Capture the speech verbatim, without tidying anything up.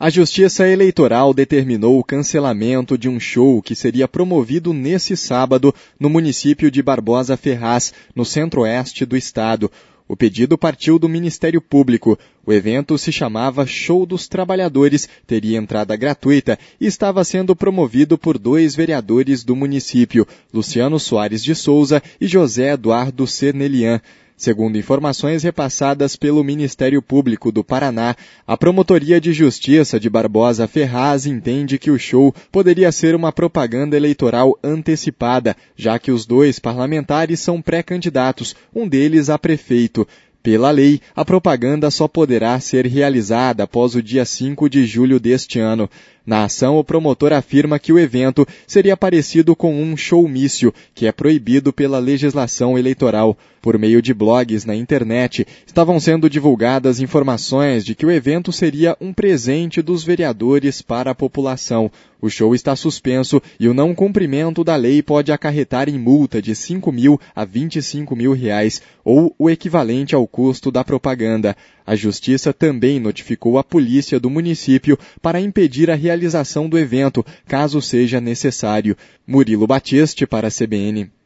A Justiça Eleitoral determinou o cancelamento de um show que seria promovido nesse sábado no município de Barbosa Ferraz, no centro-oeste do estado. O pedido partiu do Ministério Público. O evento se chamava Show dos Trabalhadores, teria entrada gratuita e estava sendo promovido por dois vereadores do município, Luciano Soares de Souza e José Eduardo Cernelian. Segundo informações repassadas pelo Ministério Público do Paraná, a Promotoria de Justiça de Barbosa Ferraz entende que o show poderia ser uma propaganda eleitoral antecipada, já que os dois parlamentares são pré-candidatos, um deles a prefeito. Pela lei, a propaganda só poderá ser realizada após o dia cinco de julho deste ano. Na ação, o promotor afirma que o evento seria parecido com um showmício, que é proibido pela legislação eleitoral. Por meio de blogs na internet, estavam sendo divulgadas informações de que o evento seria um presente dos vereadores para a população. O show está suspenso e o não cumprimento da lei pode acarretar em multa de cinco mil a vinte e cinco mil reais, ou o equivalente ao custo da propaganda. A Justiça também notificou a polícia do município para impedir a realização do evento, caso seja necessário. Murilo Batiste para a C B N.